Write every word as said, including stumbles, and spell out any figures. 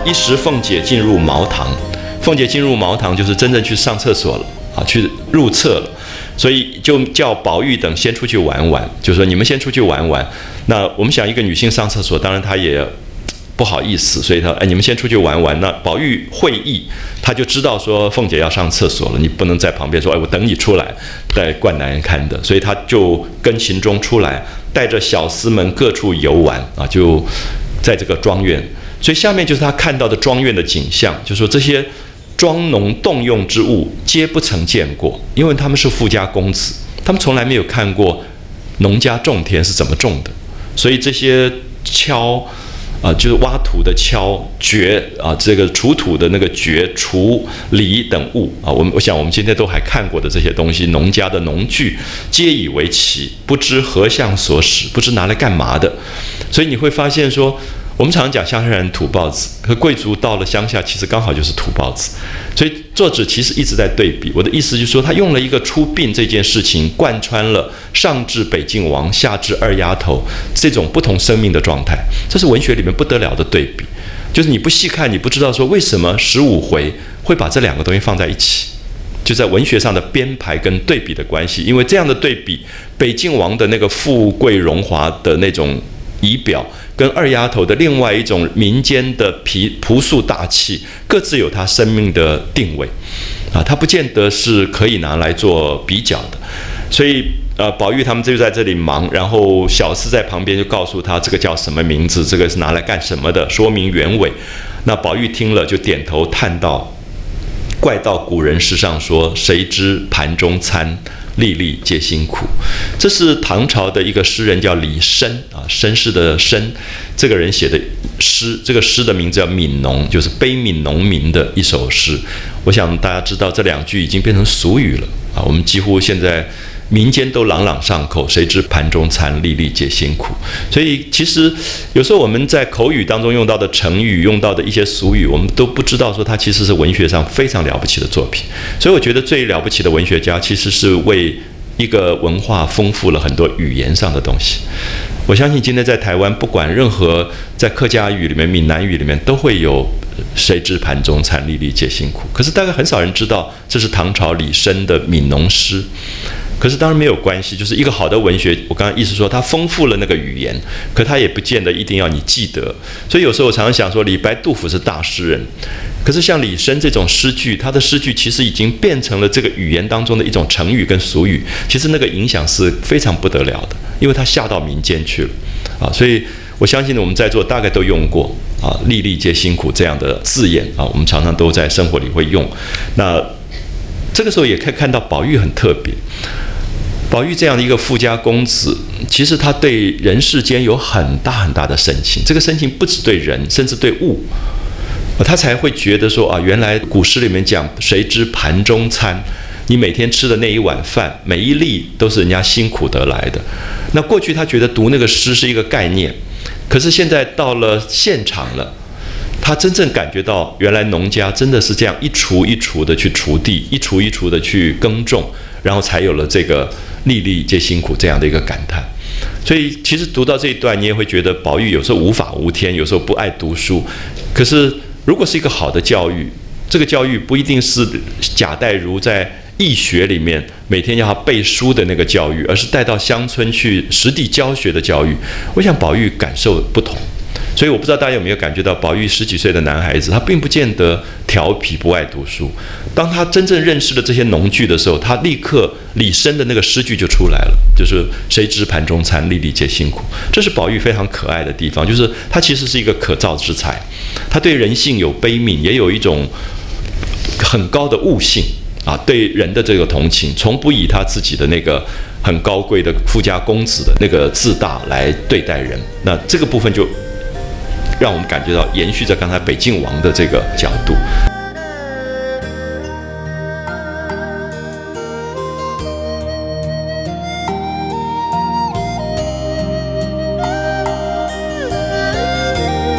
一时凤姐进入茅堂，凤姐进入茅堂就是真正去上厕所了啊，去入厕了，所以就叫宝玉等先出去玩玩，就说你们先出去玩玩。那我们想一个女性上厕所，当然她也不好意思，所以他哎，你们先出去玩玩。那宝玉会意，他就知道说凤姐要上厕所了，你不能在旁边说哎，我等你出来，在灌男人看的，所以他就跟秦钟出来，带着小厮们各处游玩啊，就在这个庄园。所以下面就是他看到的庄园的景象，就说这些庄农动用之物，皆不曾见过，因为他们是富家公子，他们从来没有看过农家种田是怎么种的，所以这些锹。啊、呃，就是挖土的锹、掘啊，这个锄土的那个掘、锄、犁等物啊，我们我想我们今天都还看过的这些东西，农家的农具，皆以为奇，不知何相所使，不知拿来干嘛的。所以你会发现说，我们常常讲乡下人土包子，可贵族到了乡下，其实刚好就是土包子。所以作者其实一直在对比。我的意思就是说，他用了一个出殡这件事情，贯穿了上至北静王，下至二丫头这种不同生命的状态。这是文学里面不得了的对比，就是你不细看，你不知道说为什么十五回会把这两个东西放在一起。就在文学上的编排跟对比的关系，因为这样的对比，北静王的那个富贵荣华的那种仪表，跟二丫头的另外一种民间的朴朴素大气，各自有它生命的定位啊，它不见得是可以拿来做比较的。所以呃，宝玉他们就在这里忙，然后小厮在旁边就告诉他这个叫什么名字，这个是拿来干什么的，说明原委。那宝玉听了就点头叹道：怪道古人诗上说，谁知盘中餐，粒粒皆辛苦。这是唐朝的一个诗人叫李绅啊，绅士的绅，这个人写的诗，这个诗的名字叫《悯农》，就是悲悯农民的一首诗。我想大家知道这两句已经变成俗语了啊，我们几乎现在民间都朗朗上口，谁知盘中餐，粒粒皆辛苦。所以其实有时候我们在口语当中用到的成语，用到的一些俗语，我们都不知道说它其实是文学上非常了不起的作品。所以我觉得最了不起的文学家其实是为一个文化丰富了很多语言上的东西。我相信今天在台湾，不管任何在客家语里面、闽南语里面，都会有谁知盘中餐，粒粒皆辛苦。可是大概很少人知道这是唐朝李绅的悯农诗。可是当然没有关系，就是一个好的文学，我刚刚意思说它丰富了那个语言，可它也不见得一定要你记得。所以有时候我常常想说，李白、杜甫是大诗人，可是像李绅这种诗句，他的诗句其实已经变成了这个语言当中的一种成语跟俗语，其实那个影响是非常不得了的，因为它下到民间去了啊。所以我相信我们在座大概都用过啊“粒粒皆辛苦”这样的字眼啊，我们常常都在生活里会用。那这个时候也可以看到宝玉很特别。宝玉这样的一个富家公子，其实他对人世间有很大很大的深情，这个深情不只对人，甚至对物，他才会觉得说啊，原来古诗里面讲谁知盘中餐，你每天吃的那一碗饭，每一粒都是人家辛苦得来的。那过去他觉得读那个诗是一个概念，可是现在到了现场了，他真正感觉到原来农家真的是这样一锄一锄的去锄地，一锄一锄的去耕种，然后才有了这个粒粒皆辛苦这样的一个感叹。所以其实读到这一段，你也会觉得宝玉有时候无法无天，有时候不爱读书。可是如果是一个好的教育，这个教育不一定是贾代儒在易学里面每天要他背书的那个教育，而是带到乡村去实地教学的教育。我想宝玉感受不同。所以我不知道大家有没有感觉到，宝玉十几岁的男孩子，他并不见得调皮不爱读书。当他真正认识了这些农具的时候，他立刻李绅的那个诗句就出来了，就是谁知盘中餐，粒粒皆辛苦。这是宝玉非常可爱的地方，就是他其实是一个可造之才，他对人性有悲悯，也有一种很高的悟性啊，对人的这个同情，从不以他自己的那个很高贵的富家公子的那个自大来对待人。那这个部分就让我们感觉到延续着刚才北静王的这个角度。